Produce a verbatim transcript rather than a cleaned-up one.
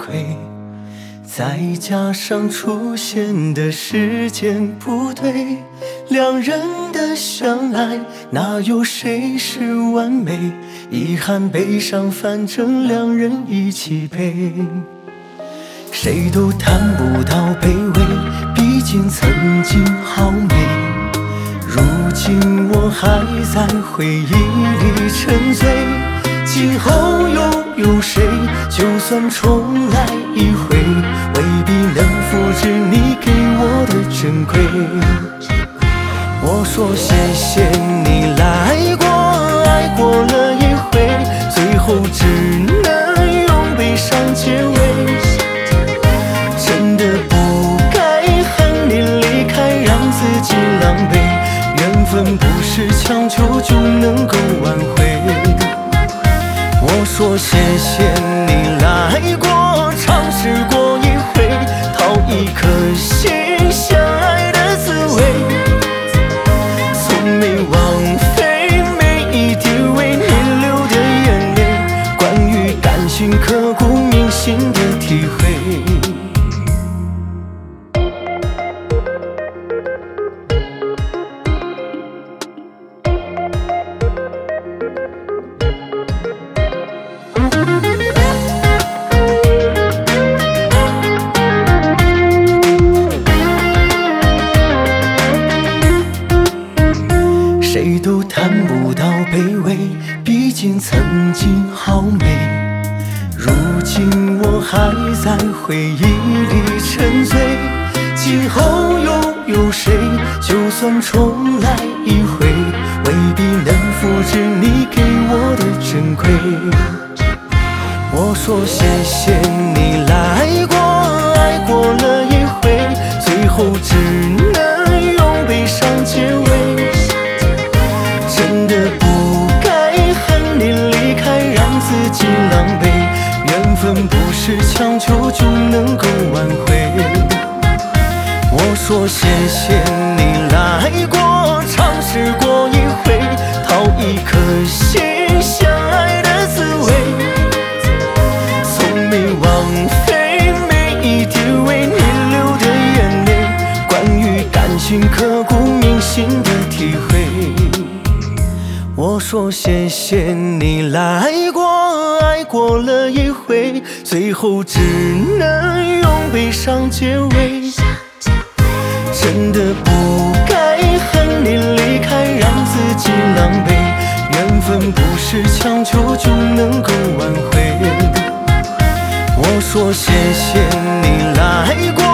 回，再加上出现的时间不对，两人的相爱哪有谁是完美？遗憾悲伤反正两人一起背，谁都谈不到卑微，毕竟曾经好美。如今我还在回忆里沉醉，今后又有谁就算重来一回，未必能复制你给我的珍贵。我说谢谢你来过，爱过了一回，最后只能用悲伤结尾。真的不该恨你离开，让自己狼狈，缘分不是强求就能够挽回。我说谢谢你来过，尝试过一回，讨一颗心相爱的滋味，从没枉费每一滴为你流的眼泪，关于感情刻骨铭心的体会。谁都谈不到卑微，毕竟曾经好美。如今我还在回忆里沉醉，今后又有谁就算重来一回，未必能复制你给我的珍贵。我说谢谢你来过，爱过了一回，最后只能用悲伤结尾。真的不该恨你离开，让自己狼狈，缘分不是强求就能够挽回。我说谢谢你来过，尝试过一回，讨一颗心相爱的滋味，从没枉费每一滴为你流的眼泪，关于感情刻骨铭心的体会。我说谢谢你来过，爱过了一回，最后只能用悲伤结尾。真的不该恨你离开，让自己狼狈，缘分不是强求就能够挽回。我说谢谢你来过，